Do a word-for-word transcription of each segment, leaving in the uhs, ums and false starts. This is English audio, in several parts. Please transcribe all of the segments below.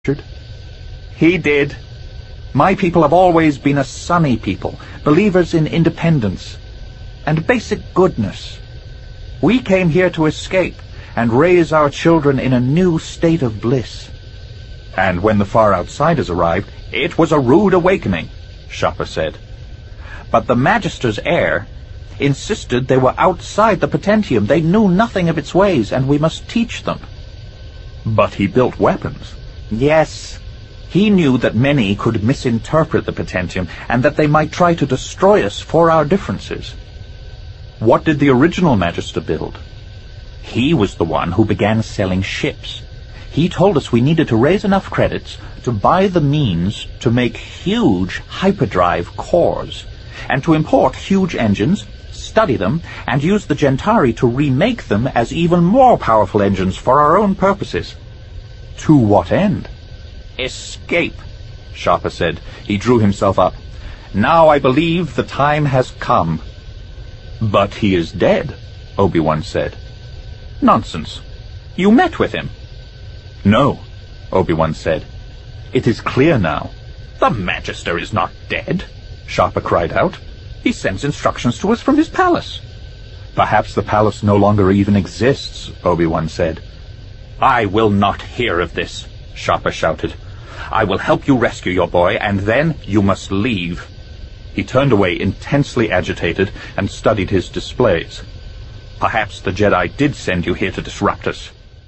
He did. My people have always been a sunny people, believers in independence and basic goodness. We came here to escape and raise our children in a new state of bliss. And when the far outsiders arrived, it was a rude awakening, Shopper said. But the Magister's heir insisted they were outside the Potentium. They knew nothing of its ways, and we must teach them. But he built weapons. Yes. He knew that many could misinterpret the Potentium, and that they might try to destroy us for our differences. What did the original Magister build? He was the one who began selling ships. He told us we needed to raise enough credits to buy the means to make huge hyperdrive cores, and to import huge engines, study them, and use the Gentari to remake them as even more powerful engines for our own purposes. To what end? Escape, Shopper said. He drew himself up. Now I believe the time has come. But he is dead, Obi-Wan said. Nonsense. You met with him. No, Obi-Wan said. It is clear now. The Magister is not dead, Shopper cried out. He sends instructions to us from his palace. Perhaps the palace no longer even exists, Obi-Wan said. I will not hear of this, Shopper shouted. I will help you rescue your boy, and then you must leave. He turned away intensely agitated and studied his displays. Perhaps the Jedi did send you here to disrupt us.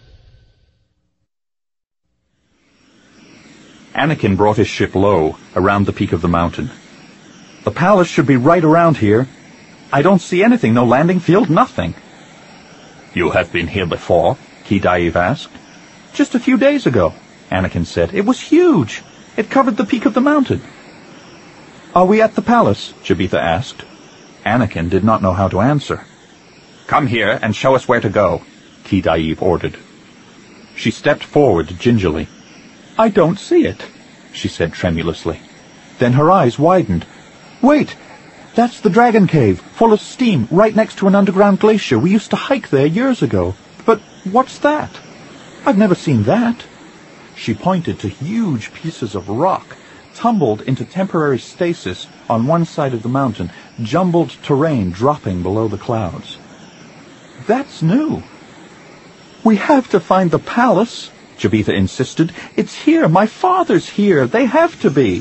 Anakin brought his ship low, around the peak of the mountain. The palace should be right around here. I don't see anything, no landing field, nothing. You have been here before? Ki Daiv asked. Just a few days ago, Anakin said. It was huge. It covered the peak of the mountain. Are we at the palace? Jabitha asked. Anakin did not know how to answer. Come here and show us where to go, Ki Daiv ordered. She stepped forward gingerly. I don't see it, she said tremulously. Then her eyes widened. Wait, that's the Dragon Cave, full of steam, right next to an underground glacier. We used to hike there years ago. But what's that? I've never seen that. She pointed to huge pieces of rock, tumbled into temporary stasis on one side of the mountain, jumbled terrain dropping below the clouds. That's new. We have to find the palace, Jabitha insisted. It's here. My father's here. They have to be.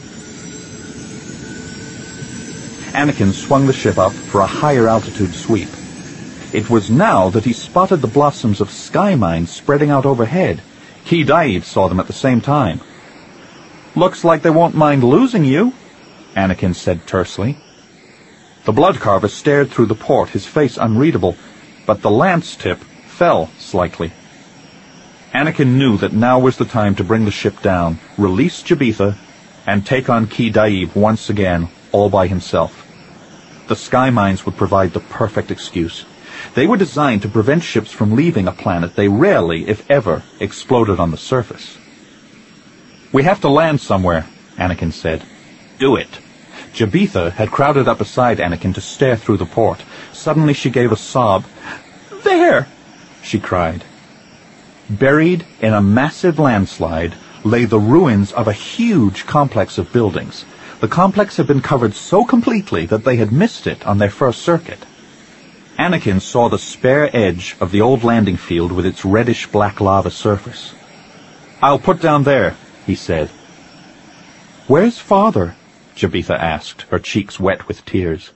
Anakin swung the ship up for a higher altitude sweep. It was now that he spotted the blossoms of sky mines spreading out overhead. Ki Daiv saw them at the same time. Looks like they won't mind losing you, Anakin said tersely. The Bloodcarver stared through the port, his face unreadable, but the lance tip fell slightly. Anakin knew that now was the time to bring the ship down, release Jabitha, and take on Ki Daiv once again, all by himself. The sky mines would provide the perfect excuse. They were designed to prevent ships from leaving a planet they rarely, if ever, exploded on the surface. We have to land somewhere, Anakin said. Do it. Jabitha had crowded up beside Anakin to stare through the port. Suddenly she gave a sob. There! She cried. Buried in a massive landslide lay the ruins of a huge complex of buildings. The complex had been covered so completely that they had missed it on their first circuit. Anakin saw the spare edge of the old landing field with its reddish-black lava surface. I'll put down there, he said. Where's Father? Jabitha asked, her cheeks wet with tears.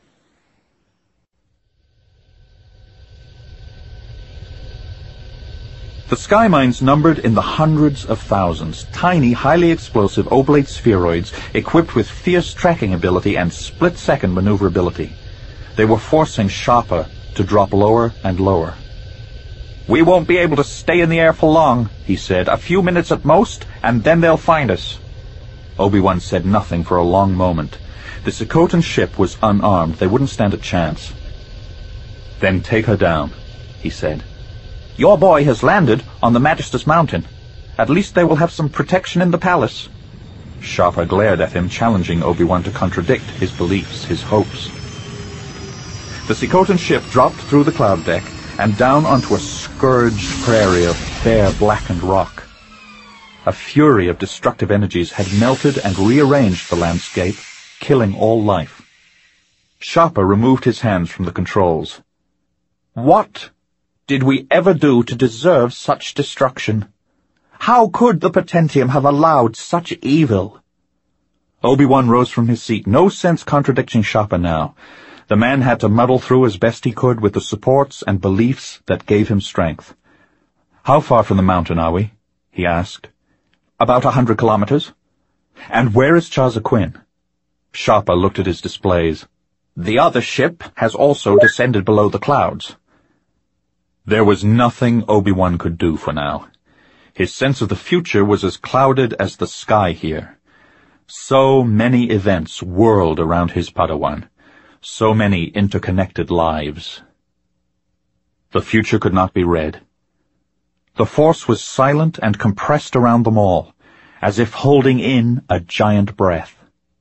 The sky mines numbered in the hundreds of thousands, tiny, highly explosive oblate spheroids equipped with fierce tracking ability and split-second maneuverability. They were forcing Shopper to drop lower and lower. We won't be able to stay in the air for long, he said. A few minutes at most, and then they'll find us. Obi-Wan said nothing for a long moment. The Sokotan ship was unarmed. They wouldn't stand a chance. Then take her down, he said. Your boy has landed on the Magister's Mountain. At least they will have some protection in the palace. Shopper glared at him, challenging Obi-Wan to contradict his beliefs, his hopes. The Sokotan ship dropped through the cloud deck and down onto a scourged prairie of bare, blackened rock. A fury of destructive energies had melted and rearranged the landscape, killing all life. Shopper removed his hands from the controls. What did we ever do to deserve such destruction? How could the Potentium have allowed such evil? Obi-Wan rose from his seat, no sense contradicting Shopper now. The man had to muddle through as best he could with the supports and beliefs that gave him strength. How far from the mountain are we? He asked. About a hundred kilometers. And where is Chaza Quinn? Shopper looked at his displays. The other ship has also descended below the clouds. There was nothing Obi-Wan could do for now. His sense of the future was as clouded as the sky here. So many events whirled around his Padawan. So many interconnected lives. The future could not be read. The Force was silent and compressed around them all, as if holding in a giant breath.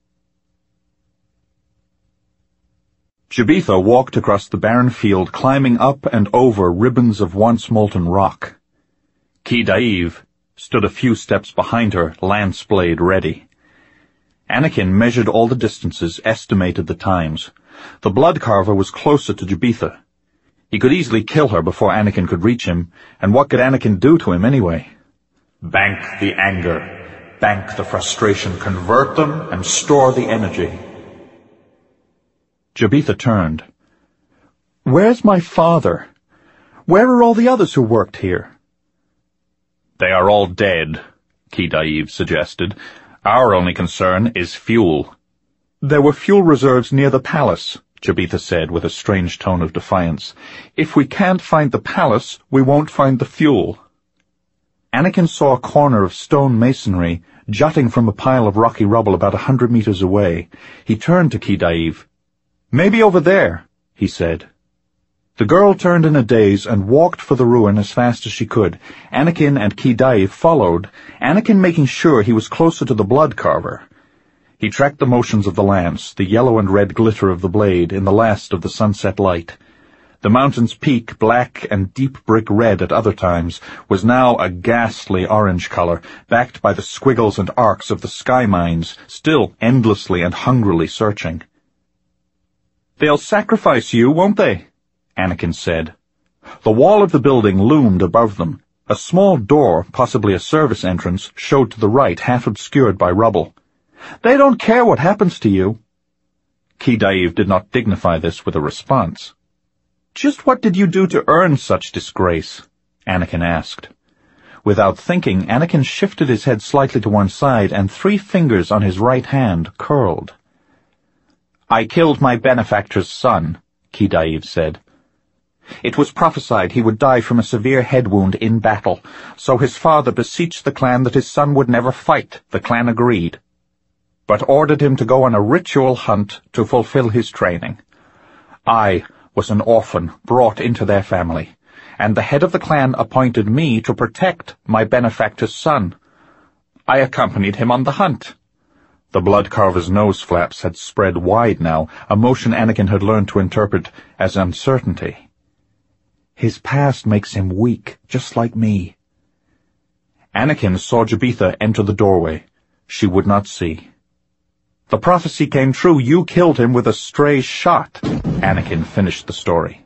Jabitha walked across the barren field, climbing up and over ribbons of once molten rock. Ki Daiv stood a few steps behind her, lance blade ready. Anakin measured all the distances, estimated the times. The blood carver was closer to Jabitha. He could easily kill her before Anakin could reach him, and what could Anakin do to him anyway? Bank the anger, bank the frustration, convert them, and store the energy. Jabitha turned. Where's my father? Where are all the others who worked here? They are all dead, Ki Daiv suggested. Our only concern is fuel. There were fuel reserves near the palace, Jabitha said with a strange tone of defiance. If we can't find the palace, we won't find the fuel. Anakin saw a corner of stone masonry jutting from a pile of rocky rubble about a hundred meters away. He turned to Ki Daiv. Maybe over there, he said. The girl turned in a daze and walked for the ruin as fast as she could. Anakin and Ki Daiv followed, Anakin making sure he was closer to the blood carver. He tracked the motions of the lance, the yellow and red glitter of the blade in the last of the sunset light. The mountain's peak, black and deep brick red at other times, was now a ghastly orange color, backed by the squiggles and arcs of the sky mines, still endlessly and hungrily searching. They'll sacrifice you, won't they? Anakin said. The wall of the building loomed above them. A small door, possibly a service entrance, showed to the right, half obscured by rubble. They don't care what happens to you. Ki Daiv did not dignify this with a response. Just what did you do to earn such disgrace? Anakin asked. Without thinking, Anakin shifted his head slightly to one side, and three fingers on his right hand curled. I killed my benefactor's son, Ki Daiv said. It was prophesied he would die from a severe head wound in battle, so his father beseeched the clan that his son would never fight. The clan agreed, but ordered him to go on a ritual hunt to fulfill his training. I was an orphan brought into their family, and the head of the clan appointed me to protect my benefactor's son. I accompanied him on the hunt. The blood carver's nose flaps had spread wide now, a motion Anakin had learned to interpret as uncertainty. His past makes him weak, just like me. Anakin saw Jabitha enter the doorway. She would not see. The prophecy came true. You killed him with a stray shot. Anakin finished the story.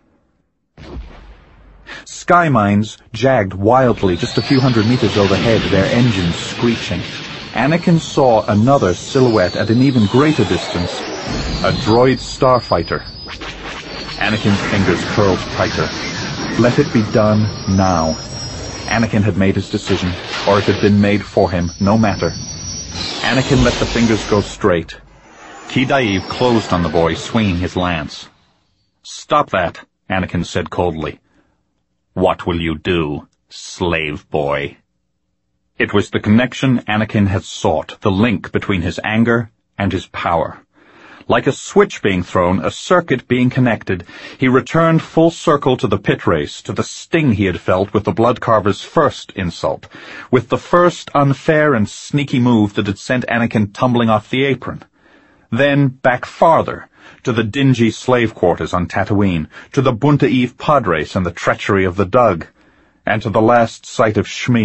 Sky mines jagged wildly just a few hundred meters overhead, their engines screeching. Anakin saw another silhouette at an even greater distance, a droid starfighter. Anakin's fingers curled tighter. Let it be done now. Anakin had made his decision, or it had been made for him, no matter. Anakin let the fingers go straight. Ki Daiv closed on the boy, swinging his lance. Stop that, Anakin said coldly. What will you do, slave boy? It was the connection Anakin had sought, the link between his anger and his power. Like a switch being thrown, a circuit being connected, he returned full circle to the pit race, to the sting he had felt with the blood carver's first insult, with the first unfair and sneaky move that had sent Anakin tumbling off the apron. Then back farther, to the dingy slave quarters on Tatooine, to the Bunta Eve pod race and the treachery of the Dug, and to the last sight of Shmi,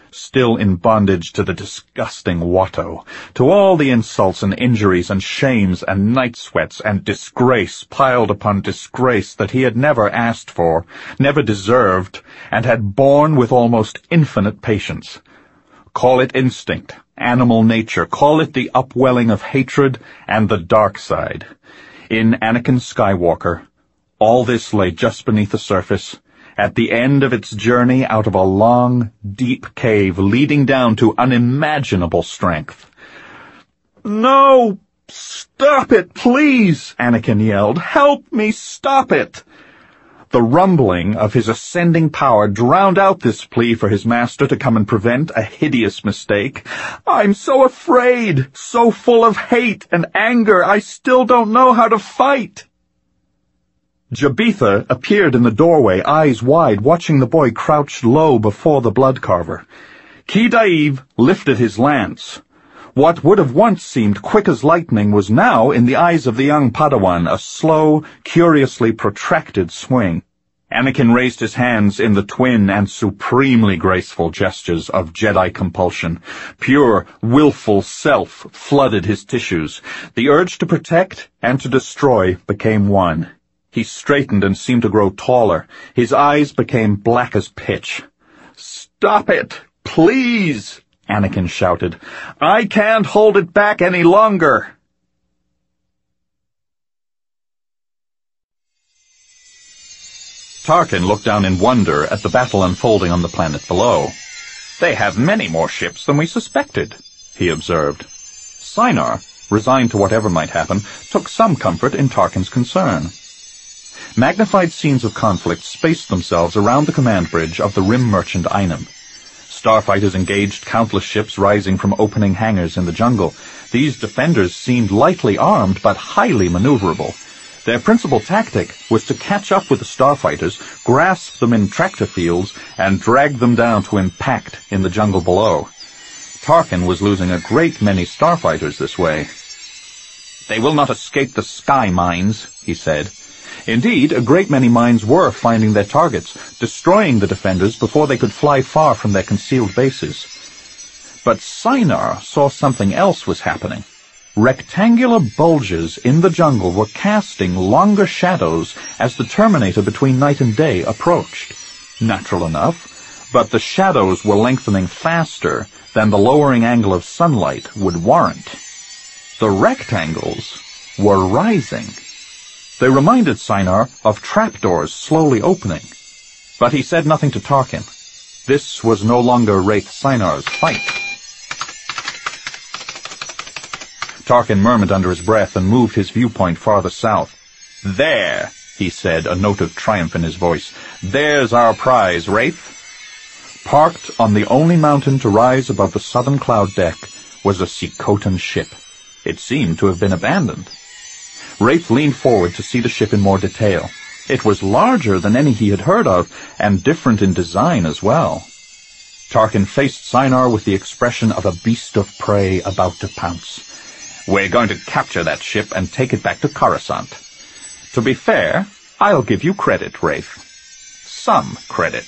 still in bondage to the disgusting Watto, to all the insults and injuries and shames and night sweats and disgrace piled upon disgrace that he had never asked for, never deserved, and had borne with almost infinite patience. Call it instinct, animal nature, call it the upwelling of hatred and the dark side. In Anakin Skywalker, all this lay just beneath the surface, at the end of its journey out of a long, deep cave leading down to unimaginable strength. "No! Stop it, please!" Anakin yelled. "Help me stop it!" The rumbling of his ascending power drowned out this plea for his master to come and prevent a hideous mistake. "I'm so afraid, so full of hate and anger, I still don't know how to fight." Jabitha appeared in the doorway, eyes wide, watching the boy crouched low before the blood carver. Ki Daiv lifted his lance. What would have once seemed quick as lightning was now, in the eyes of the young Padawan, a slow, curiously protracted swing. Anakin raised his hands in the twin and supremely graceful gestures of Jedi compulsion. Pure, willful self flooded his tissues. The urge to protect and to destroy became one. He straightened and seemed to grow taller. His eyes became black as pitch. "Stop it, please!" Anakin shouted. "I can't hold it back any longer." Tarkin looked down in wonder at the battle unfolding on the planet below. "They have many more ships than we suspected," he observed. Sinar, resigned to whatever might happen, took some comfort in Tarkin's concern. Magnified scenes of conflict spaced themselves around the command bridge of the Rim Merchant Einem. Starfighters engaged countless ships rising from opening hangars in the jungle. These defenders seemed lightly armed but highly maneuverable. Their principal tactic was to catch up with the starfighters, grasp them in tractor fields, and drag them down to impact in the jungle below. Tarkin was losing a great many starfighters this way. "They will not escape the sky mines," he said. Indeed, a great many mines were finding their targets, destroying the defenders before they could fly far from their concealed bases. But Sinar saw something else was happening. Rectangular bulges in the jungle were casting longer shadows as the terminator between night and day approached. Natural enough, but the shadows were lengthening faster than the lowering angle of sunlight would warrant. The rectangles were rising. They reminded Sinar of trapdoors slowly opening. But he said nothing to Tarkin. This was no longer Wraith Sinar's fight. Tarkin murmured under his breath and moved his viewpoint farther south. "There," he said, a note of triumph in his voice. "There's our prize, Wraith." Parked on the only mountain to rise above the southern cloud deck was a Sekotan ship. It seemed to have been abandoned. Wraith leaned forward to see the ship in more detail. It was larger than any he had heard of, and different in design as well. Tarkin faced Sinar with the expression of a beast of prey about to pounce. "We're going to capture that ship and take it back to Coruscant. To be fair, I'll give you credit, Wraith. Some credit."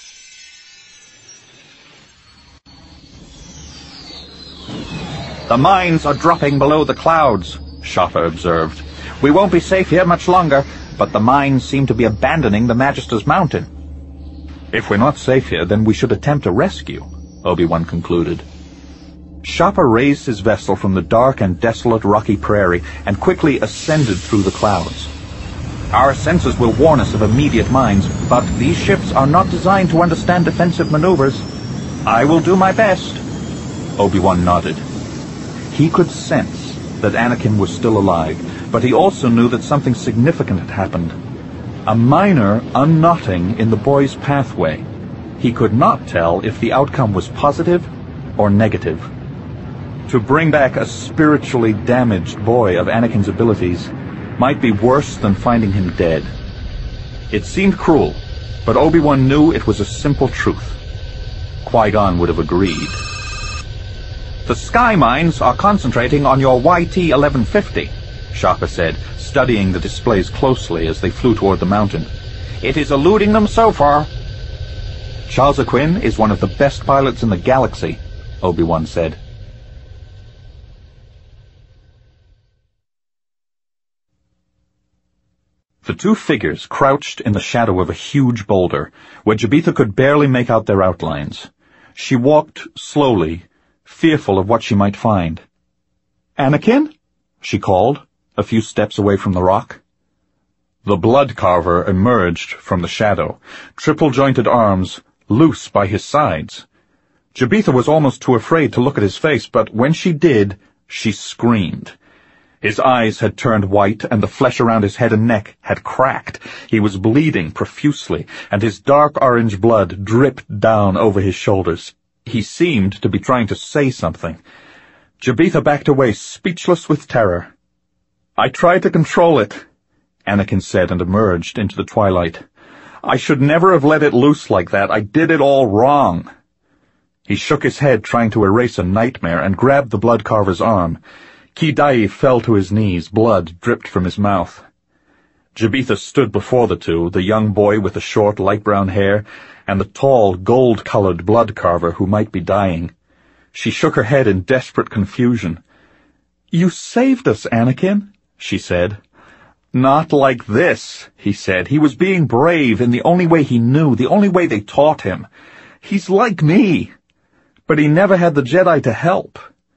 "The mines are dropping below the clouds," Shaffa observed. "We won't be safe here much longer, but the mines seem to be abandoning the Magister's Mountain." "If we're not safe here, then we should attempt a rescue," Obi-Wan concluded. Shappa raised his vessel from the dark and desolate rocky prairie and quickly ascended through the clouds. "Our sensors will warn us of immediate mines, but these ships are not designed to understand defensive maneuvers. I will do my best." Obi-Wan nodded. He could sense that Anakin was still alive, but he also knew that something significant had happened. A minor unknotting in the boy's pathway. He could not tell if the outcome was positive or negative. To bring back a spiritually damaged boy of Anakin's abilities might be worse than finding him dead. It seemed cruel, but Obi-Wan knew it was a simple truth. Qui-Gon would have agreed. "The sky mines are concentrating on your Y T eleven fifty, Shappa said, studying the displays closely as they flew toward the mountain. "It is eluding them so far." Charles Aquin is one of the best pilots in the galaxy, Obi-Wan said. The two figures crouched in the shadow of a huge boulder, where Jabitha could barely make out their outlines. She walked slowly, fearful of what she might find. "Anakin?" she called, a few steps away from the rock. The blood carver emerged from the shadow, triple-jointed arms loose by his sides. Jabitha was almost too afraid to look at his face, but when she did, she screamed. His eyes had turned white, and the flesh around his head and neck had cracked. He was bleeding profusely, and his dark orange blood dripped down over his shoulders. He seemed to be trying to say something. Jabitha backed away, speechless with terror. "I tried to control it," Anakin said, and emerged into the twilight. "I should never have let it loose like that. I did it all wrong." He shook his head, trying to erase a nightmare, and grabbed the blood carver's arm. Ki Dai fell to his knees. Blood dripped from his mouth. Jabitha stood before the two, the young boy with the short, light-brown hair, and the tall, gold-colored blood carver who might be dying. She shook her head in desperate confusion. "You saved us, Anakin," she said. "Not like this," he said. "He was being brave in the only way he knew, the only way they taught him. He's like me. But he never had the Jedi to help."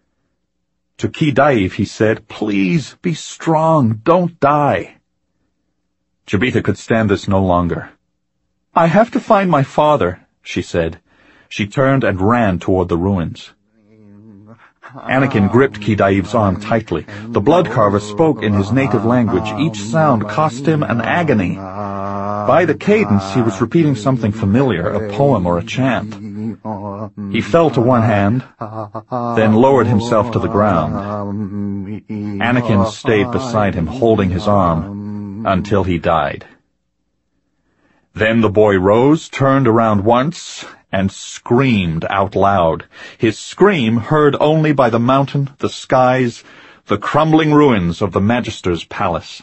To Ki Daiv he said, "Please, be strong. Don't die." Jabitha could stand this no longer. "I have to find my father," she said. She turned and ran toward the ruins. Anakin gripped Ki Daiv's arm tightly. The blood carver spoke in his native language. Each sound cost him an agony. By the cadence, he was repeating something familiar, a poem or a chant. He fell to one hand, then lowered himself to the ground. Anakin stayed beside him, holding his arm, until he died. Then the boy rose, turned around once, and screamed out loud, his scream heard only by the mountain, the skies, the crumbling ruins of the Magister's palace.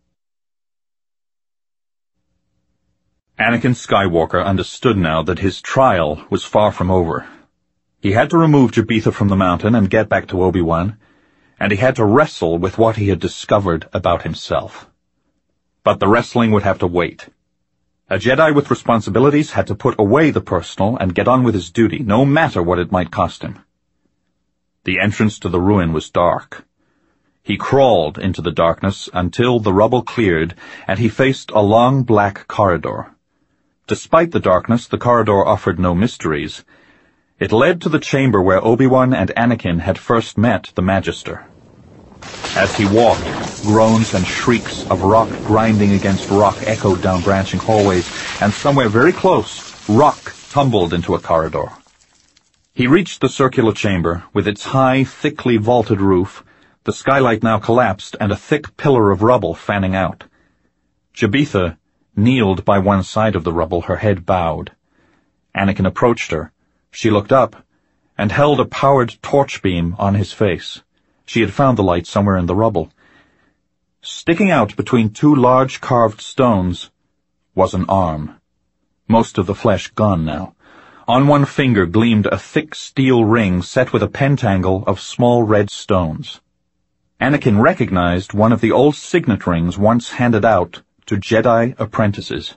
Anakin Skywalker understood now that his trial was far from over. He had to remove Jabitha from the mountain and get back to Obi-Wan, and he had to wrestle with what he had discovered about himself. But the wrestling would have to wait. A Jedi with responsibilities had to put away the personal and get on with his duty, no matter what it might cost him. The entrance to the ruin was dark. He crawled into the darkness until the rubble cleared, and he faced a long black corridor. Despite the darkness, the corridor offered no mysteries. It led to the chamber where Obi-Wan and Anakin had first met the Magister. As he walked, groans and shrieks of rock grinding against rock echoed down branching hallways, and somewhere very close, rock tumbled into a corridor. He reached the circular chamber, with its high, thickly vaulted roof, the skylight now collapsed, and a thick pillar of rubble fanning out. Jabitha kneeled by one side of the rubble, her head bowed. Anakin approached her. She looked up, and held a powered torch beam on his face. She had found the light somewhere in the rubble. Sticking out between two large carved stones was an arm. Most of the flesh gone now. On one finger gleamed a thick steel ring set with a pentangle of small red stones. Anakin recognized one of the old signet rings once handed out to Jedi apprentices.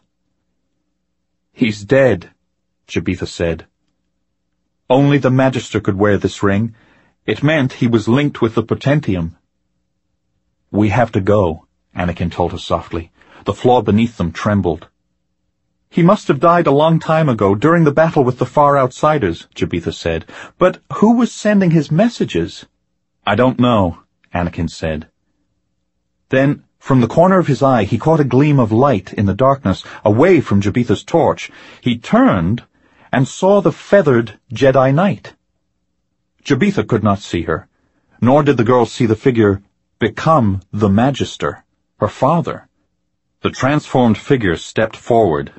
"He's dead," Jabitha said. Only the Magister could wear this ring. It meant he was linked with the Potentium. "We have to go," Anakin told her softly. The floor beneath them trembled. "He must have died a long time ago, during the battle with the Far Outsiders," Jabitha said. "But who was sending his messages?" "I don't know," Anakin said. Then, from the corner of his eye, he caught a gleam of light in the darkness, away from Jabitha's torch. He turned and saw the feathered Jedi Knight. Jabitha could not see her, nor did the girl see the figure become the Magister, her father. The transformed figure stepped forward.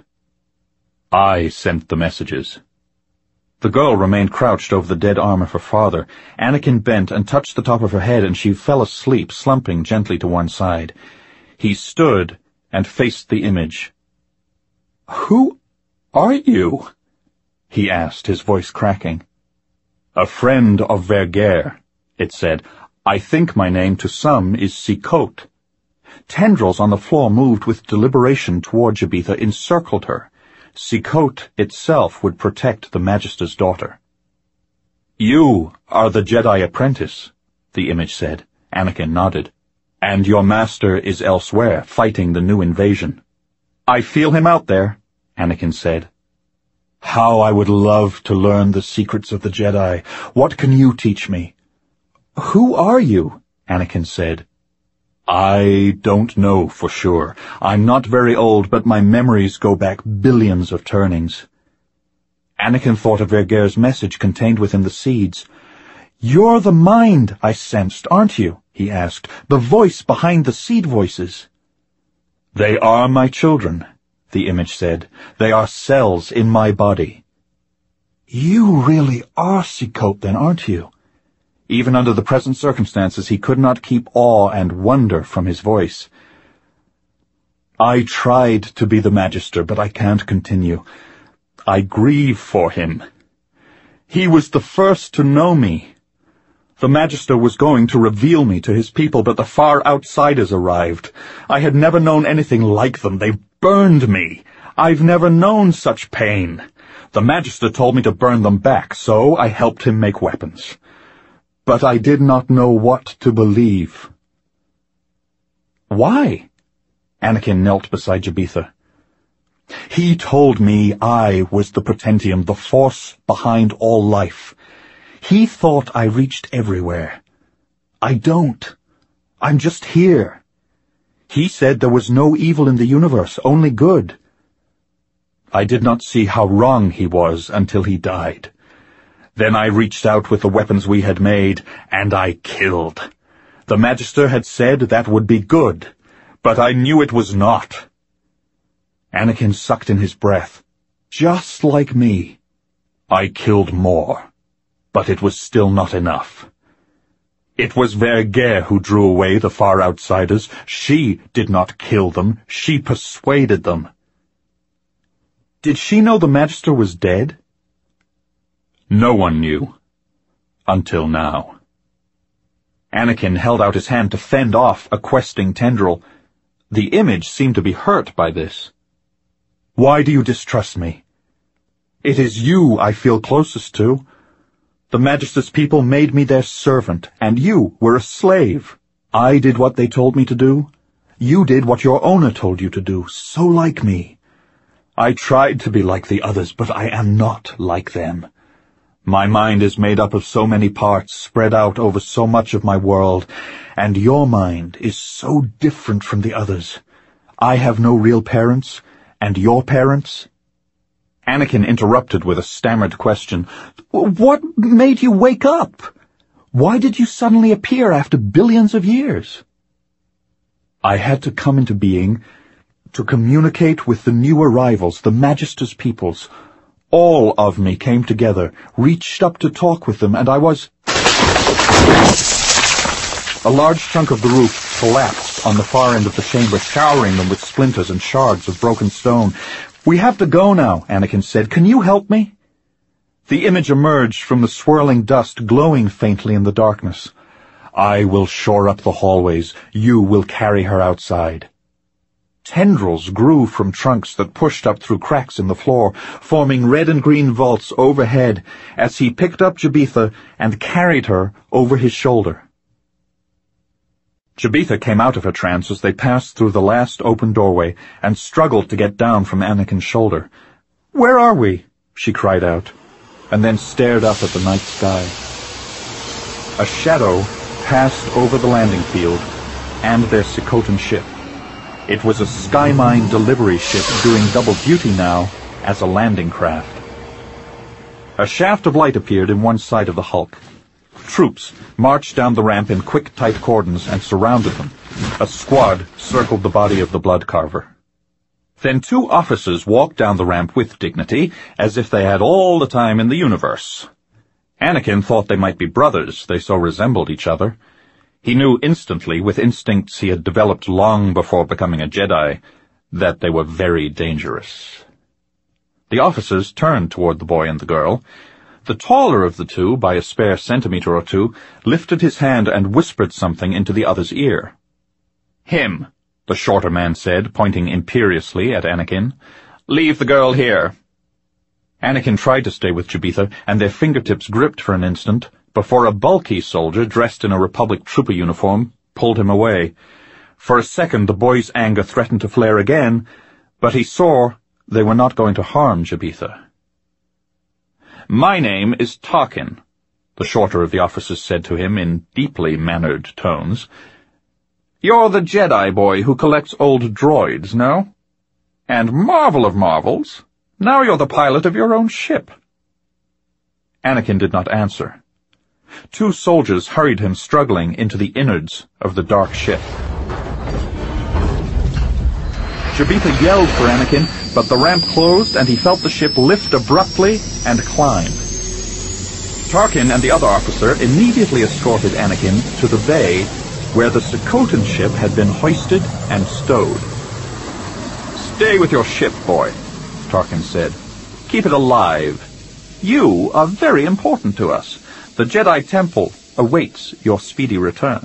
"I sent the messages." The girl remained crouched over the dead arm of her father. Anakin bent and touched the top of her head, and she fell asleep, slumping gently to one side. He stood and faced the image. "Who are you?" he asked, his voice cracking. A friend of Vergere, it said. I think my name to some is Sikot. Tendrils on the floor moved with deliberation toward Jabitha, encircled her. Sikot itself would protect the Magister's daughter. You are the Jedi apprentice, the image said. Anakin nodded. And your master is elsewhere, fighting the new invasion. I feel him out there, Anakin said. How I would love to learn the secrets of the Jedi. What can you teach me? Who are you? Anakin said. I don't know for sure. I'm not very old, but my memories go back billions of turnings. Anakin thought of Vergere's message contained within the seeds. You're the mind I sensed, aren't you? He asked. The voice behind the seed voices. They are my children, the image said. They are cells in my body. You really are Sikot, then, aren't you? Even under the present circumstances, he could not keep awe and wonder from his voice. I tried to be the Magister, but I can't continue. I grieve for him. He was the first to know me. The Magister was going to reveal me to his people, but the far outsiders arrived. I had never known anything like them. They burned me. I've never known such pain. The Magister told me to burn them back, so I helped him make weapons. But I did not know what to believe. Why? Anakin knelt beside Jabitha. He told me I was the Potentium, the force behind all life. He thought I reached everywhere. I don't. I'm just here. He said there was no evil in the universe, only good. I did not see how wrong he was until he died. Then I reached out with the weapons we had made, and I killed. The Magister had said that would be good, but I knew it was not. Anakin sucked in his breath. Just like me. I killed more, but it was still not enough. It was Vergere who drew away the far outsiders. She did not kill them. She persuaded them. Did she know the Magister was dead? No one knew. Until now. Anakin held out his hand to fend off a questing tendril. The image seemed to be hurt by this. Why do you distrust me? It is you I feel closest to. The Magister's people made me their servant, and you were a slave. I did what they told me to do. You did what your owner told you to do, so like me. I tried to be like the others, but I am not like them. My mind is made up of so many parts, spread out over so much of my world, and your mind is so different from the others. I have no real parents, and your parents? Anakin interrupted with a stammered question. What made you wake up? Why did you suddenly appear after billions of years? I had to come into being to communicate with the new arrivals, the Magister's peoples. All of me came together, reached up to talk with them, and I was... A large chunk of the roof collapsed on the far end of the chamber, showering them with splinters and shards of broken stone. We have to go now, Anakin said. Can you help me? The image emerged from the swirling dust, glowing faintly in the darkness. I will shore up the hallways. You will carry her outside. Tendrils grew from trunks that pushed up through cracks in the floor, forming red and green vaults overhead as he picked up Jabitha and carried her over his shoulder. Jabitha came out of her trance as they passed through the last open doorway and struggled to get down from Anakin's shoulder. "Where are we?" she cried out, and then stared up at the night sky. A shadow passed over the landing field and their Sikotan ship. It was a Skymine delivery ship doing double duty now as a landing craft. A shaft of light appeared in one side of the hulk. Troops marched down the ramp in quick, tight cordons and surrounded them. A squad circled the body of the blood carver. Then two officers walked down the ramp with dignity, as if they had all the time in the universe. Anakin thought they might be brothers, they so resembled each other. He knew instantly, with instincts he had developed long before becoming a Jedi, that they were very dangerous. The officers turned toward the boy and the girl. The taller of the two, by a spare centimetre or two, lifted his hand and whispered something into the other's ear. "Him," the shorter man said, pointing imperiously at Anakin. "Leave the girl here." Anakin tried to stay with Jabitha, and their fingertips gripped for an instant, before a bulky soldier dressed in a Republic trooper uniform pulled him away. For a second the boy's anger threatened to flare again, but he saw they were not going to harm Jabitha. "My name is Tarkin," the shorter of the officers said to him in deeply mannered tones. "You're the Jedi boy who collects old droids, no? And marvel of marvels, now you're the pilot of your own ship." Anakin did not answer. Two soldiers hurried him struggling into the innards of the dark ship. Jabitha yelled for Anakin, but the ramp closed and he felt the ship lift abruptly and climb. Tarkin and the other officer immediately escorted Anakin to the bay where the Sokotan ship had been hoisted and stowed. "Stay with your ship, boy," Tarkin said. "Keep it alive. You are very important to us. The Jedi Temple awaits your speedy return."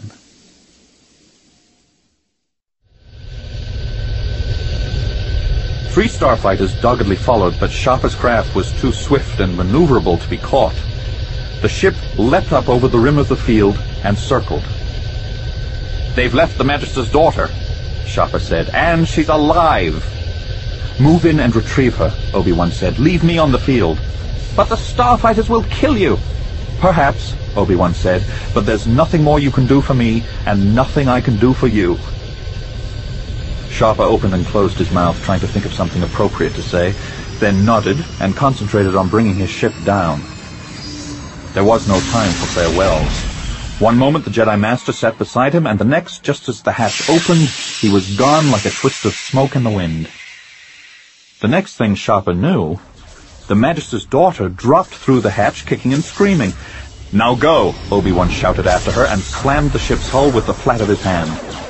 Three starfighters doggedly followed, but Shappa's craft was too swift and maneuverable to be caught. The ship leapt up over the rim of the field and circled. "They've left the Magister's daughter," Shappa said, "and she's alive." "Move in and retrieve her," Obi-Wan said. "Leave me on the field." "But the starfighters will kill you." "Perhaps," Obi-Wan said, "but there's nothing more you can do for me, and nothing I can do for you." Shappa opened and closed his mouth, trying to think of something appropriate to say, then nodded and concentrated on bringing his ship down. There was no time for farewells. One moment the Jedi Master sat beside him, and the next, just as the hatch opened, he was gone like a twist of smoke in the wind. The next thing Shappa knew, the Magister's daughter dropped through the hatch, kicking and screaming. "Now go!" Obi-Wan shouted after her, and slammed the ship's hull with the flat of his hand.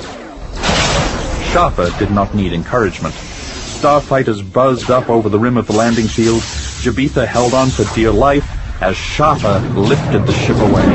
Shappa did not need encouragement. Starfighters buzzed up over the rim of the landing field. Jabitha held on for dear life as Shappa lifted the ship away.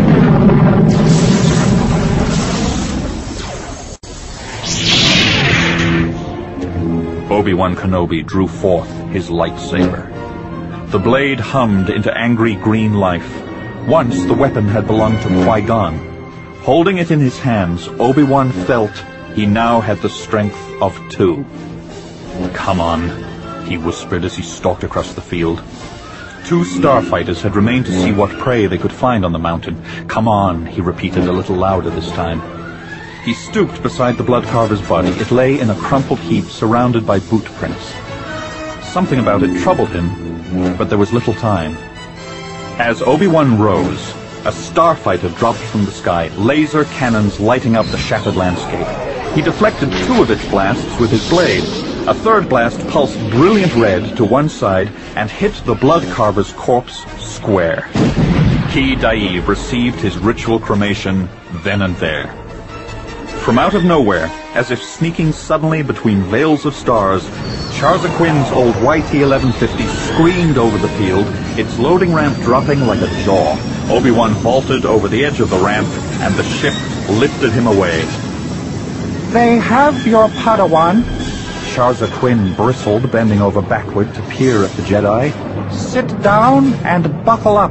Obi-Wan Kenobi drew forth his lightsaber. The blade hummed into angry green life. Once the weapon had belonged to Qui-Gon. Holding it in his hands, Obi-Wan felt he now had the strength of two. "Come on," he whispered as he stalked across the field. Two starfighters had remained to see what prey they could find on the mountain. "Come on," he repeated a little louder this time. He stooped beside the Bloodcarver's body. It lay in a crumpled heap surrounded by boot prints. Something about it troubled him, but there was little time. As Obi-Wan rose, a starfighter dropped from the sky, laser cannons lighting up the shattered landscape. He deflected two of its blasts with his blade. A third blast pulsed brilliant red to one side and hit the Bloodcarver's corpse square. Ki Daiv received his ritual cremation then and there. From out of nowhere, as if sneaking suddenly between veils of stars, Charza Quinn's old Y T eleven fifty screamed over the field, its loading ramp dropping like a jaw. Obi-Wan vaulted over the edge of the ramp, and the ship lifted him away. "They have your Padawan," Charza Quinn bristled, bending over backward to peer at the Jedi. "Sit down and buckle up."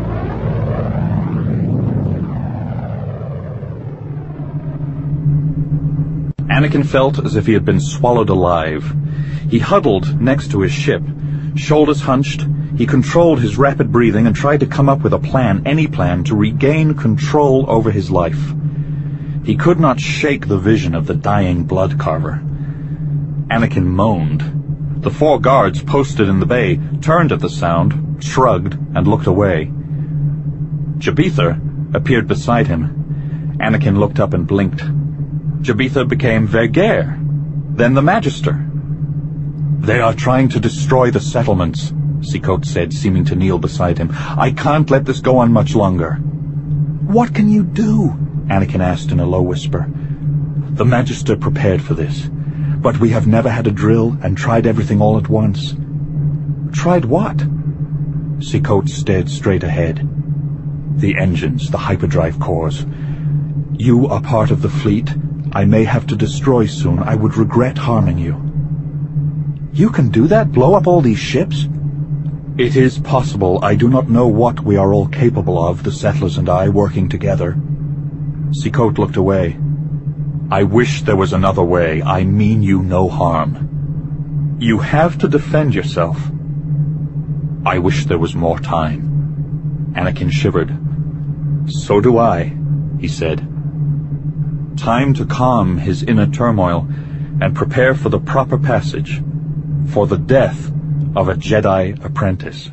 Anakin felt as if he had been swallowed alive. He huddled next to his ship, shoulders hunched. He controlled his rapid breathing and tried to come up with a plan, any plan, to regain control over his life. He could not shake the vision of the dying Bloodcarver. Anakin moaned. The four guards posted in the bay turned at the sound, shrugged, and looked away. Jabitha appeared beside him. Anakin looked up and blinked. Jabitha became Vergere, then the Magister. "They are trying to destroy the settlements," Sikot said, seeming to kneel beside him. "I can't let this go on much longer." "What can you do?" Anakin asked in a low whisper. "The Magister prepared for this, but we have never had a drill and tried everything all at once. Tried what? Sikot stared straight ahead. The engines, the hyperdrive cores. You are part of the fleet I may have to destroy soon. I would regret harming you. You can do that? Blow up all these ships? It is possible. I do not know what we are all capable of, the settlers and I, working together. Sikot looked away. I wish there was another way. I mean you no harm. You have to defend yourself. I wish there was more time. Anakin shivered. So do I, he said. Time to calm his inner turmoil and prepare for the proper passage, for the death of a Jedi apprentice.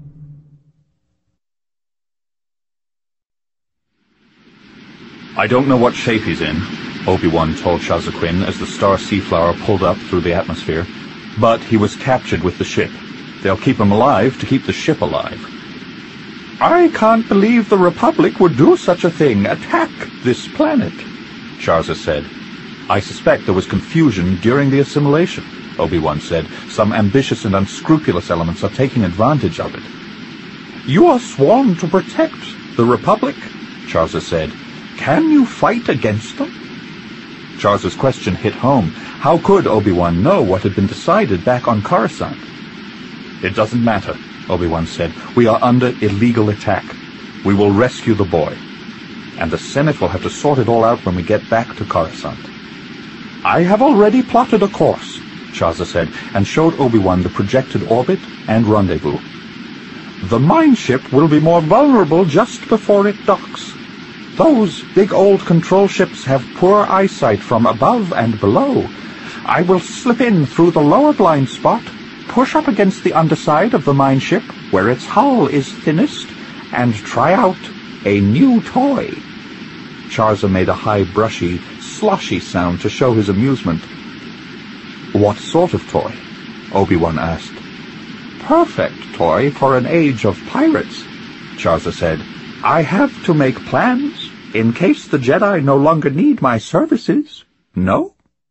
I don't know what shape he's in, Obi-Wan told Shazaqin as the Star Seaflower pulled up through the atmosphere, but he was captured with the ship. They'll keep him alive to keep the ship alive. I can't believe the Republic would do such a thing, attack this planet, Sharza said. I suspect there was confusion during the assimilation, Obi-Wan said. Some ambitious and unscrupulous elements are taking advantage of it. You are sworn to protect the Republic, Sharza said. Can you fight against them? Sharza's question hit home. How could Obi-Wan know what had been decided back on Coruscant? It doesn't matter, Obi-Wan said. We are under illegal attack. We will rescue the boy. And the Senate will have to sort it all out when we get back to Coruscant. I have already plotted a course, Sharza said, and showed Obi-Wan the projected orbit and rendezvous. The mine ship will be more vulnerable just before it docks. Those big old control ships have poor eyesight from above and below. I will slip in through the lower blind spot, push up against the underside of the mine ship, where its hull is thinnest, and try out a new toy. Sharza made a high, brushy, sloshy sound to show his amusement. What sort of toy? Obi-Wan asked. Perfect toy for an age of pirates, Sharza said. I have to make plans in case the Jedi no longer need my services. No?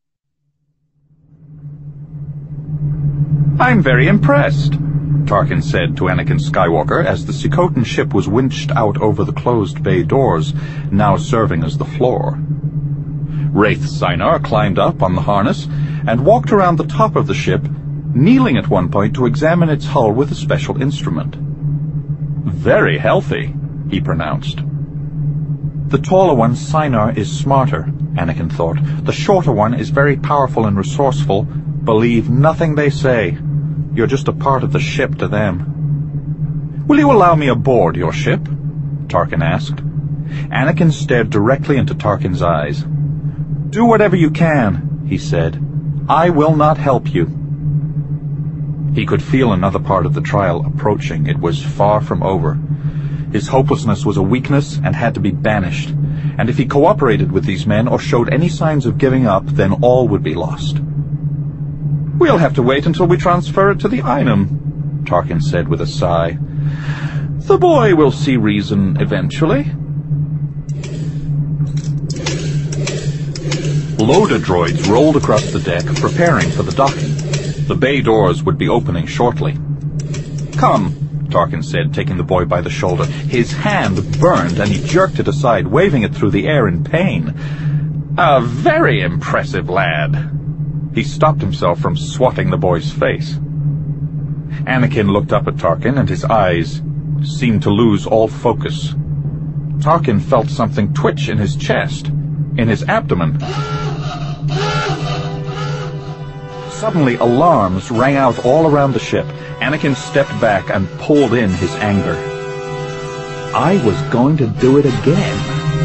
I'm very impressed, Tarkin said to Anakin Skywalker as the Sikotan ship was winched out over the closed bay doors, now serving as the floor. Wraith Sinar climbed up on the harness and walked around the top of the ship, kneeling at one point to examine its hull with a special instrument. Very healthy, he pronounced. The taller one, Sinar, is smarter, Anakin thought. The shorter one is very powerful and resourceful. Believe nothing they say. You're just a part of the ship to them. Will you allow me aboard your ship? Tarkin asked. Anakin stared directly into Tarkin's eyes. Do whatever you can, he said. I will not help you. He could feel another part of the trial approaching. It was far from over. His hopelessness was a weakness and had to be banished, and if he cooperated with these men or showed any signs of giving up, then all would be lost. We'll have to wait until we transfer it to the Einam, Tarkin said with a sigh. The boy will see reason eventually. Loader droids rolled across the deck, preparing for the docking. The bay doors would be opening shortly. Come, Tarkin said, taking the boy by the shoulder. His hand burned, and he jerked it aside, waving it through the air in pain. A very impressive lad. He stopped himself from swatting the boy's face. Anakin looked up at Tarkin, and his eyes seemed to lose all focus. Tarkin felt something twitch in his chest, in his abdomen. Suddenly, alarms rang out all around the ship. Anakin stepped back and pulled in his anger. I was going to do it again.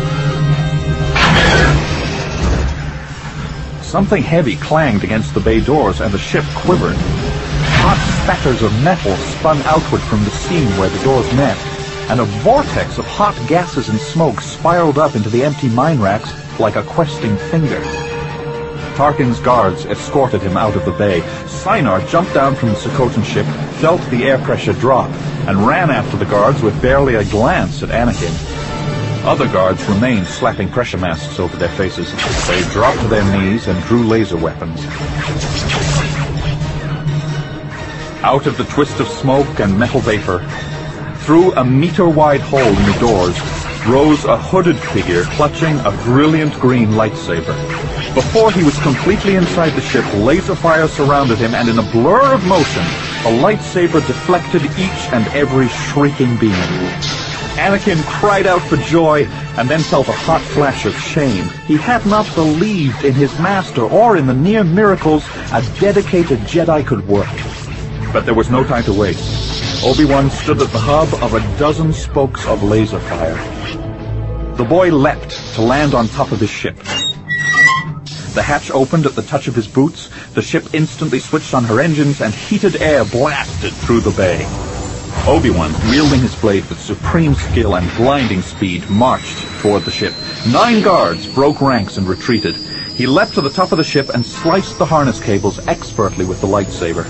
Something heavy clanged against the bay doors, and the ship quivered. Hot spatters of metal spun outward from the seam where the doors met, and a vortex of hot gases and smoke spiraled up into the empty mine racks like a questing finger. Tarkin's guards escorted him out of the bay. Sinar jumped down from the Sikotan ship, felt the air pressure drop, and ran after the guards with barely a glance at Anakin. Other guards remained slapping pressure masks over their faces. They dropped to their knees and drew laser weapons. Out of the twist of smoke and metal vapor, through a meter-wide hole in the doors, rose a hooded figure clutching a brilliant green lightsaber. Before he was completely inside the ship, laser fire surrounded him, and in a blur of motion, a lightsaber deflected each and every shrieking beam. Anakin cried out for joy, and then felt a hot flash of shame. He had not believed in his master or in the near miracles a dedicated Jedi could work. But there was no time to waste. Obi-Wan stood at the hub of a dozen spokes of laser fire. The boy leapt to land on top of his ship. The hatch opened at the touch of his boots, the ship instantly switched on her engines, and heated air blasted through the bay. Obi-Wan, wielding his blade with supreme skill and blinding speed, marched toward the ship. Nine guards broke ranks and retreated. He leapt to the top of the ship and sliced the harness cables expertly with the lightsaber.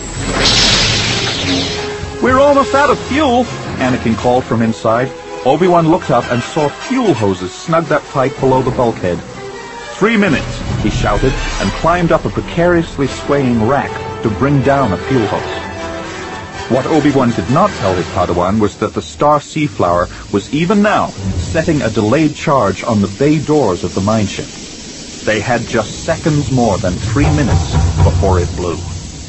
"We're almost out of fuel," Anakin called from inside. Obi-Wan looked up and saw fuel hoses snugged up tight below the bulkhead. "Three minutes," he shouted, and climbed up a precariously swaying rack to bring down a fuel hose. What Obi-Wan did not tell his Padawan was that the Star Seaflower was even now setting a delayed charge on the bay doors of the mine ship. They had just seconds more than three minutes before it blew.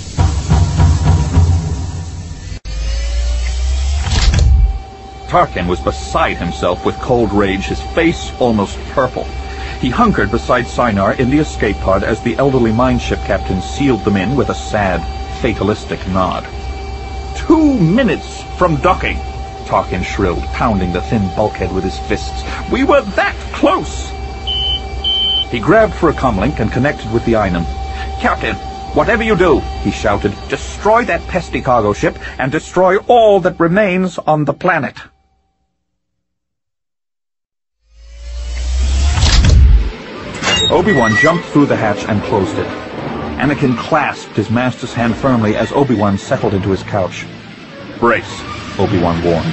Tarkin was beside himself with cold rage, his face almost purple. He hunkered beside Sinar in the escape pod as the elderly mine ship captain sealed them in with a sad, fatalistic nod. "Two minutes from docking!" Tarkin shrilled, pounding the thin bulkhead with his fists. "We were that close!" He grabbed for a comlink and connected with the Einam. "Captain, whatever you do," he shouted, "destroy that pesky cargo ship and destroy all that remains on the planet." Obi-Wan jumped through the hatch and closed it. Anakin clasped his master's hand firmly as Obi-Wan settled into his couch. "Brace," Obi-Wan warned.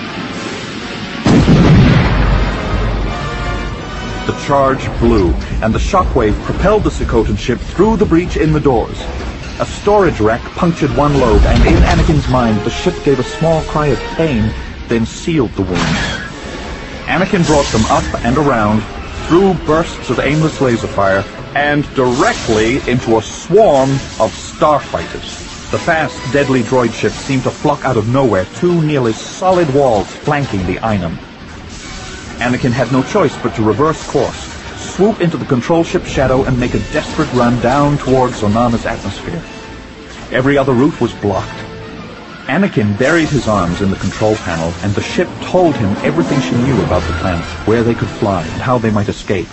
The charge blew, and the shockwave propelled the Sokotan ship through the breach in the doors. A storage rack punctured one lobe, and in Anakin's mind the ship gave a small cry of pain, then sealed the wound. Anakin brought them up and around, through bursts of aimless laser fire, and directly into a swarm of starfighters. The fast, deadly droid ship seemed to flock out of nowhere, two nearly solid walls flanking the Einam. Anakin had no choice but to reverse course, swoop into the control ship's shadow, and make a desperate run down towards Zonana's atmosphere. Every other route was blocked. Anakin buried his arms in the control panel, and the ship told him everything she knew about the planet, where they could fly, and how they might escape.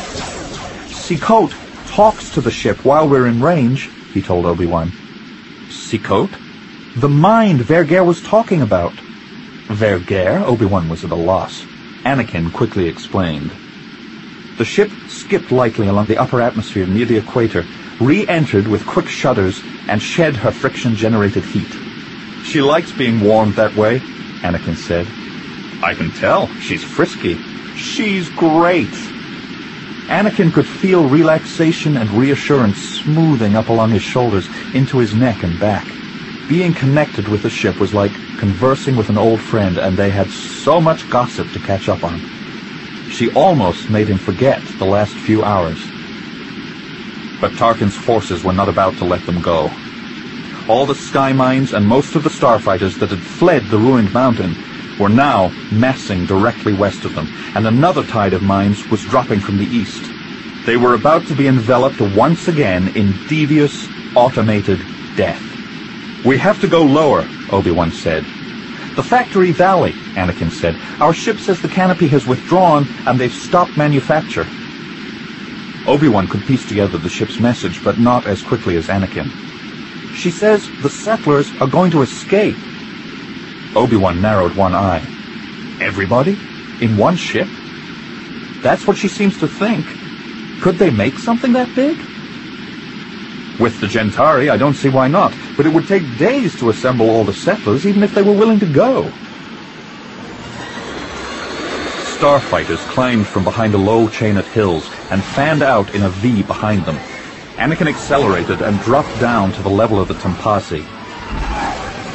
"Sikot talks to the ship while we're in range," he told Obi-Wan. "Sikot? The mind Vergere was talking about." "Vergere?" Obi-Wan was at a loss. Anakin quickly explained. The ship skipped lightly along the upper atmosphere near the equator, re-entered with quick shudders, and shed her friction-generated heat. "She likes being warmed that way," Anakin said. "I can tell. She's frisky. She's great." Anakin could feel relaxation and reassurance smoothing up along his shoulders into his neck and back. Being connected with the ship was like conversing with an old friend, and they had so much gossip to catch up on. She almost made him forget the last few hours. But Tarkin's forces were not about to let them go. All the sky mines and most of the starfighters that had fled the ruined mountain were now massing directly west of them, and another tide of mines was dropping from the east. They were about to be enveloped once again in devious, automated death. "We have to go lower," Obi-Wan said. "The Factory Valley," Anakin said. "Our ship says the canopy has withdrawn, and they've stopped manufacture." Obi-Wan could piece together the ship's message, but not as quickly as Anakin. "She says the settlers are going to escape." Obi-Wan narrowed one eye. "Everybody? In one ship? That's what she seems to think. Could they make something that big?" "With the Gentari, I don't see why not, but it would take days to assemble all the settlers, even if they were willing to go." Starfighters climbed from behind a low chain of hills and fanned out in a V behind them. Anakin accelerated and dropped down to the level of the Tampasi.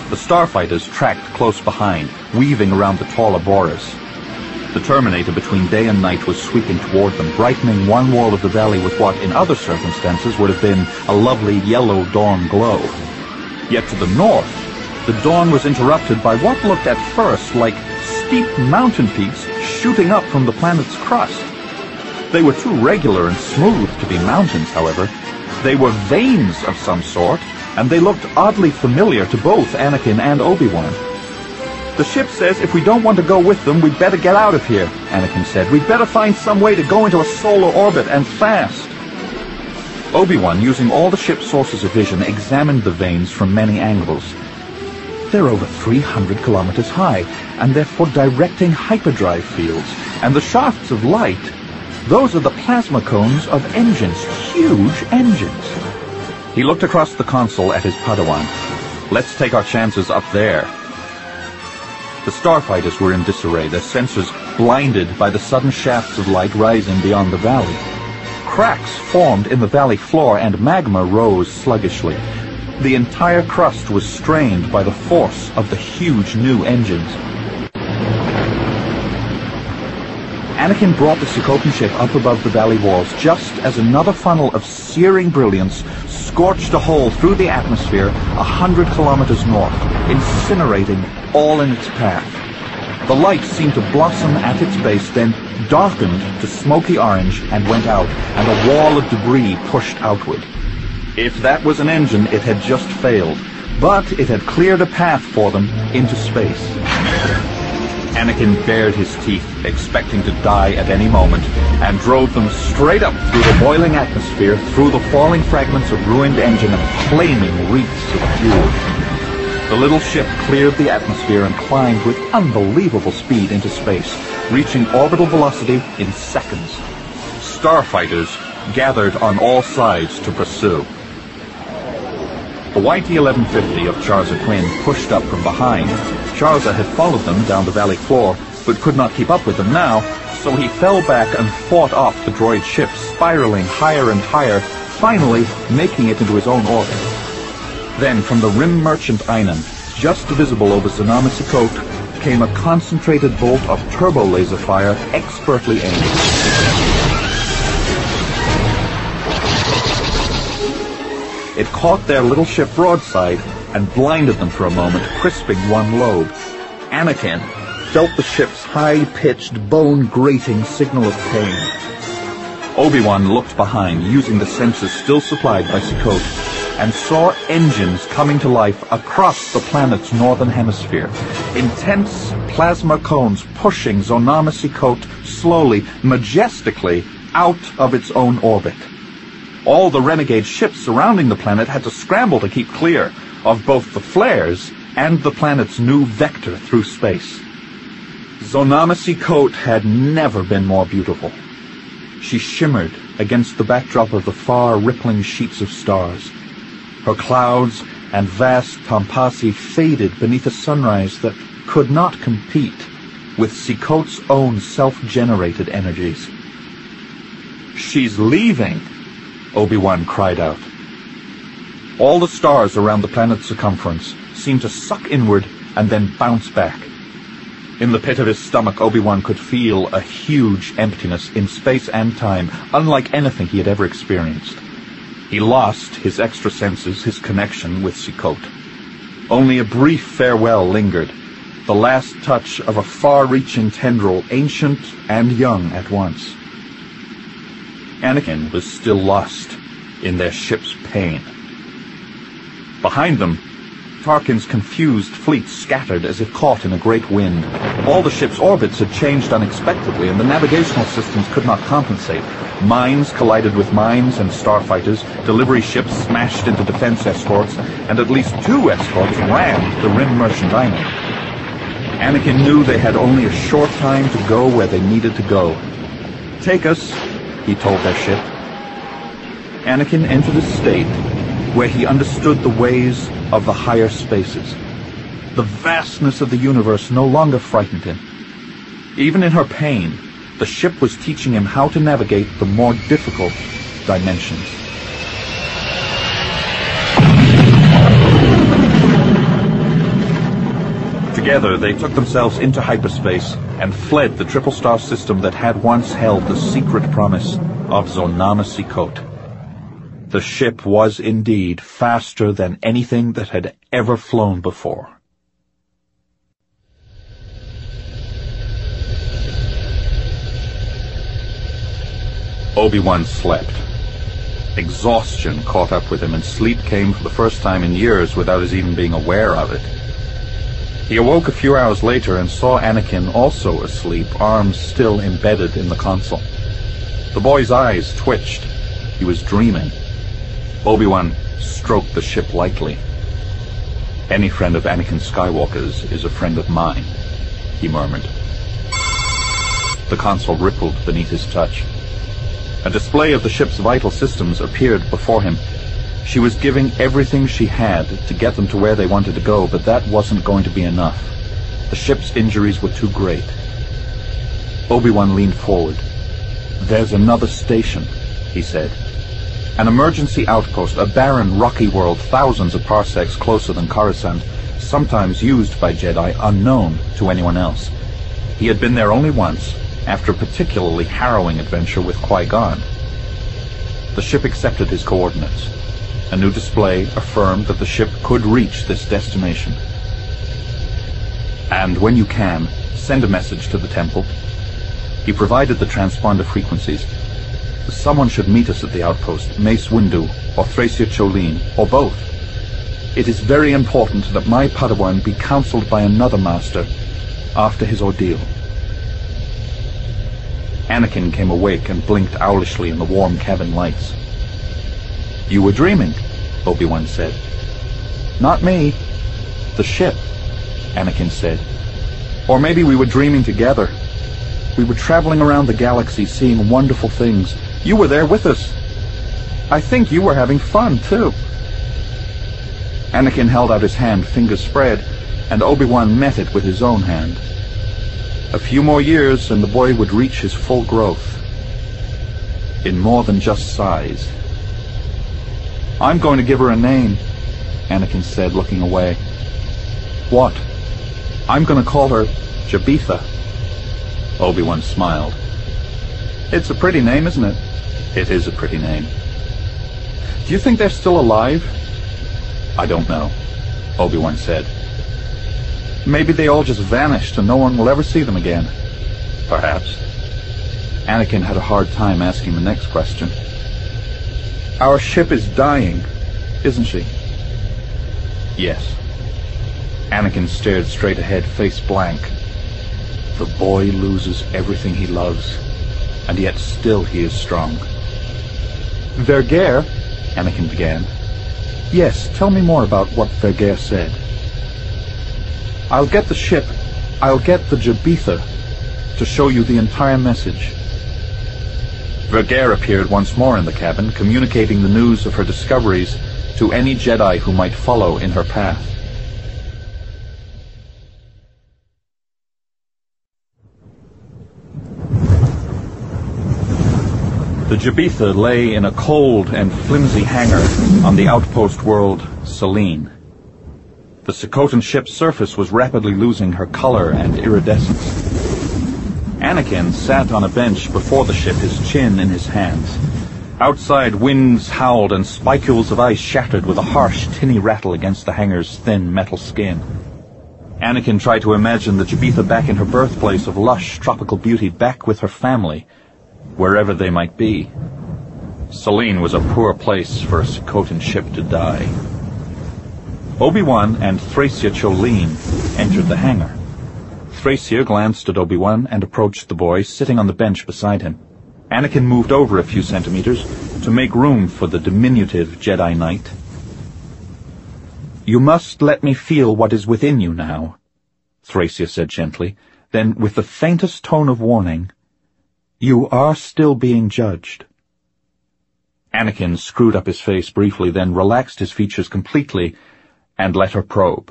The starfighters tracked close behind, weaving around the tall Aboras. The Terminator between day and night was sweeping toward them, brightening one wall of the valley with what, in other circumstances, would have been a lovely yellow dawn glow. Yet to the north, the dawn was interrupted by what looked at first like steep mountain peaks shooting up from the planet's crust. They were too regular and smooth to be mountains, however. They were veins of some sort, and they looked oddly familiar to both Anakin and Obi-Wan. "The ship says if we don't want to go with them, we'd better get out of here," Anakin said. "We'd better find some way to go into a solar orbit, and fast." Obi-Wan, using all the ship's sources of vision, examined the veins from many angles. They're over three hundred kilometers high, and they're for directing hyperdrive fields. And the shafts of light, those are the plasma cones of engines, huge engines. He looked across the console at his Padawan. "Let's take our chances up there." The starfighters were in disarray, their sensors blinded by the sudden shafts of light rising beyond the valley. Cracks formed in the valley floor and magma rose sluggishly. The entire crust was strained by the force of the huge new engines. Anakin brought the Sokotan ship up above the valley walls just as another funnel of searing brilliance scorched a hole through the atmosphere a hundred kilometers north, incinerating all in its path. The light seemed to blossom at its base, then darkened to smoky orange and went out, and a wall of debris pushed outward. If that was an engine, it had just failed, but it had cleared a path for them into space. Anakin bared his teeth, expecting to die at any moment, and drove them straight up through the boiling atmosphere, through the falling fragments of ruined engine and flaming wreaths of fuel. The little ship cleared the atmosphere and climbed with unbelievable speed into space, reaching orbital velocity in seconds. Starfighters gathered on all sides to pursue. The Y T eleven fifty of Charza Quinn pushed up from behind. Charza had followed them down the valley floor, but could not keep up with them now, so he fell back and fought off the droid ship, spiraling higher and higher, finally making it into his own orbit. Then, from the Rim Merchant Einan, just visible over Zonama Sikot, came a concentrated bolt of turbo laser fire expertly aimed. It caught their little ship broadside and blinded them for a moment, crisping one lobe. Anakin felt the ship's high-pitched, bone-grating signal of pain. Obi-Wan looked behind, using the sensors still supplied by Sikot, and saw engines coming to life across the planet's northern hemisphere. Intense plasma cones pushing Zonama Sikot slowly, majestically, out of its own orbit. All the renegade ships surrounding the planet had to scramble to keep clear of both the flares and the planet's new vector through space. Zonama Sikot had never been more beautiful. She shimmered against the backdrop of the far rippling sheets of stars. Her clouds and vast Tampasi faded beneath a sunrise that could not compete with Sikot's own self-generated energies. "She's leaving!" Obi-Wan cried out. All the stars around the planet's circumference seemed to suck inward and then bounce back. In the pit of his stomach, Obi-Wan could feel a huge emptiness in space and time, unlike anything he had ever experienced. He lost his extra senses, his connection with Sikot. Only a brief farewell lingered, the last touch of a far-reaching tendril, ancient and young at once. Anakin was still lost in their ship's pain. Behind them, Tarkin's confused fleet scattered as if caught in a great wind. All the ship's orbits had changed unexpectedly, and the navigational systems could not compensate. Mines collided with mines and starfighters, delivery ships smashed into defense escorts, and at least two escorts rammed the Rim Merchant Einan. Anakin knew they had only a short time to go where they needed to go. "Take us," he told their ship. Anakin entered a state where he understood the ways of the higher spaces. The vastness of the universe no longer frightened him. Even in her pain, the ship was teaching him how to navigate the more difficult dimensions. Together, they took themselves into hyperspace and fled the triple star system that had once held the secret promise of Zonana Sikot. The ship was indeed faster than anything that had ever flown before. Obi-Wan slept. Exhaustion caught up with him, and sleep came for the first time in years without his even being aware of it. He awoke a few hours later and saw Anakin also asleep, arms still embedded in the console. The boy's eyes twitched. He was dreaming. Obi-Wan stroked the ship lightly. "Any friend of Anakin Skywalker's is a friend of mine," he murmured. The console rippled beneath his touch. A display of the ship's vital systems appeared before him. She was giving everything she had to get them to where they wanted to go, but that wasn't going to be enough. The ship's injuries were too great. Obi-Wan leaned forward. "There's another station," he said. "An emergency outpost, a barren, rocky world thousands of parsecs closer than Coruscant, sometimes used by Jedi, unknown to anyone else. He had been there only once, after a particularly harrowing adventure with Qui-Gon. The ship accepted his coordinates. A new display affirmed that the ship could reach this destination. "And when you can, send a message to the temple." He provided the transponder frequencies. "Someone should meet us at the outpost, Mace Windu, or Thracia Cholin, or both. It is very important that my Padawan be counseled by another master after his ordeal." Anakin came awake and blinked owlishly in the warm cabin lights. "You were dreaming," Obi-Wan said. "Not me. The ship," Anakin said. "Or maybe we were dreaming together. We were traveling around the galaxy, seeing wonderful things. You were there with us. I think you were having fun, too." Anakin held out his hand, fingers spread, and Obi-Wan met it with his own hand. A few more years and the boy would reach his full growth. In more than just size. "I'm going to give her a name," Anakin said, looking away. "What?" "I'm going to call her Jabitha." Obi-Wan smiled. "It's a pretty name, isn't it?" "It is a pretty name." "Do you think they're still alive?" "I don't know," Obi-Wan said. "Maybe they all just vanished and no one will ever see them again." "Perhaps." Anakin had a hard time asking the next question. "Our ship is dying, isn't she?" "Yes." Anakin stared straight ahead, face blank. The boy loses everything he loves, and yet still he is strong. "Vergere," Anakin began. "Yes, tell me more about what Vergere said." "I'll get the ship, I'll get the Jabitha, to show you the entire message." Vergere appeared once more in the cabin, communicating the news of her discoveries to any Jedi who might follow in her path. The Jabitha lay in a cold and flimsy hangar on the outpost world Selene. The Sikotan ship's surface was rapidly losing her color and iridescence. Anakin sat on a bench before the ship, his chin in his hands. Outside, winds howled and spicules of ice shattered with a harsh, tinny rattle against the hangar's thin metal skin. Anakin tried to imagine the Jabitha back in her birthplace of lush, tropical beauty, back with her family, wherever they might be. Selene was a poor place for a Sikotan ship to die. Obi-Wan and Thracia Cholin entered the hangar. Thracia glanced at Obi-Wan and approached the boy, sitting on the bench beside him. Anakin moved over a few centimeters to make room for the diminutive Jedi Knight. "You must let me feel what is within you now," Thracia said gently. Then, with the faintest tone of warning, "You are still being judged." Anakin screwed up his face briefly, then relaxed his features completely and let her probe.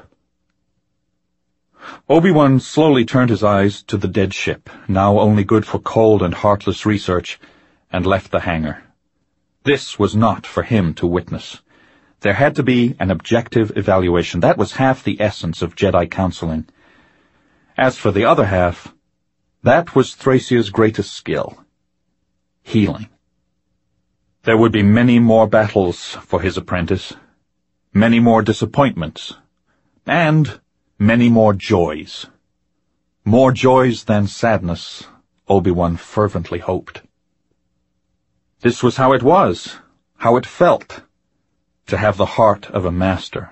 Obi-Wan slowly turned his eyes to the dead ship, now only good for cold and heartless research, and left the hangar. This was not for him to witness. There had to be an objective evaluation. That was half the essence of Jedi counseling. As for the other half, that was Thracia's greatest skill: healing. There would be many more battles for his apprentice, many more disappointments, and many more joys. More joys than sadness, Obi-Wan fervently hoped. This was how it was, how it felt, to have the heart of a master.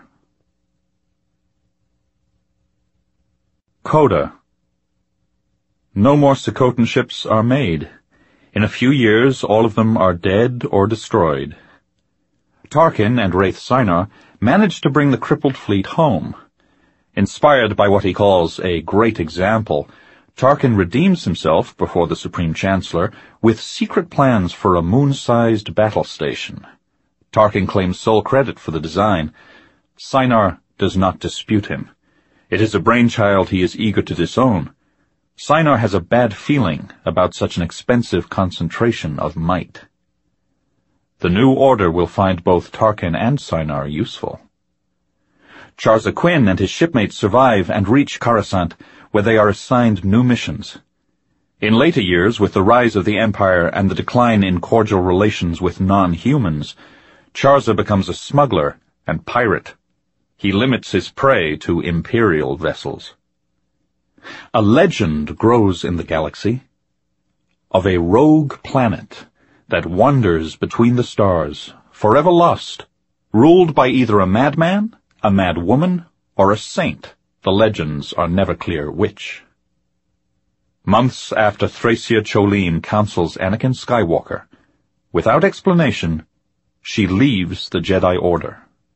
Coda. No more Sokotan ships are made. In a few years, all of them are dead or destroyed. Tarkin and Wraith Sinar managed to bring the crippled fleet home. Inspired by what he calls a great example, Tarkin redeems himself before the Supreme Chancellor with secret plans for a moon-sized battle station. Tarkin claims sole credit for the design. Sinar does not dispute him. It is a brainchild he is eager to disown. Sinar has a bad feeling about such an expensive concentration of might. The new order will find both Tarkin and Sinar useful. Charza Quinn and his shipmates survive and reach Coruscant, where they are assigned new missions. In later years, with the rise of the Empire and the decline in cordial relations with non-humans, Charza becomes a smuggler and pirate. He limits his prey to Imperial vessels. A legend grows in the galaxy of a rogue planet that wanders between the stars, forever lost, ruled by either a madman, a mad woman, or a saint. The legends are never clear which. Months after Thracia Cholene counsels Anakin Skywalker, without explanation, she leaves the Jedi Order.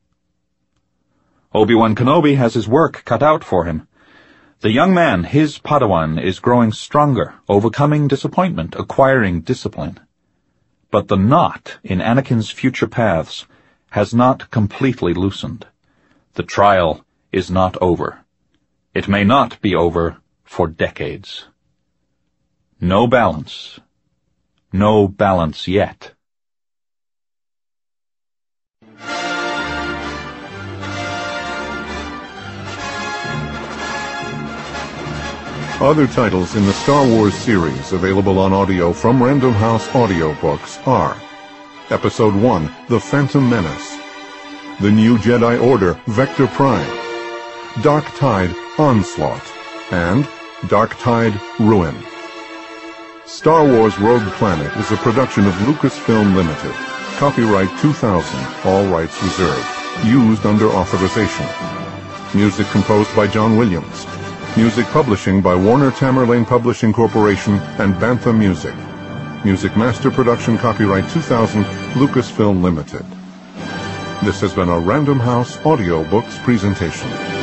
Obi-Wan Kenobi has his work cut out for him. The young man, his Padawan, is growing stronger, overcoming disappointment, acquiring discipline. But the knot in Anakin's future paths has not completely loosened. The trial is not over. It may not be over for decades. No balance. No balance yet. Other titles in the Star Wars series available on audio from Random House Audiobooks are Episode one, The Phantom Menace, The New Jedi Order, Vector Prime, Dark Tide, Onslaught, and Dark Tide, Ruin. Star Wars Rogue Planet is a production of Lucasfilm Limited. Copyright two thousand, all rights reserved. Used under authorization. Music composed by John Williams. Music publishing by Warner Tamerlane Publishing Corporation and Bantha Music. Music Master Production Copyright two thousand, Lucasfilm Limited. This has been a Random House Audiobooks presentation.